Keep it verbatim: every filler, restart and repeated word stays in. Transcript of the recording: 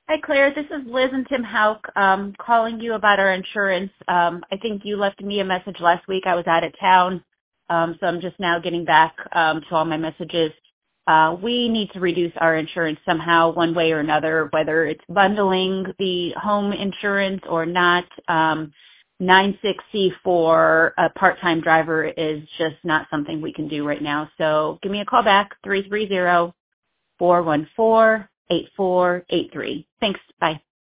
Hi, Claire. This is Liz and Tim Hauk um, calling you about our insurance. Um, I think you left me a message last week. I was out of town, um, so I'm just now getting back um, to all my messages. Uh, we need to reduce our insurance somehow, one way or another, whether it's bundling the home insurance or not. Um, nine sixty for a part-time driver is just not something we can do right now. So give me a call back, three three zero, four one four, eight four eight three. Thanks. Bye.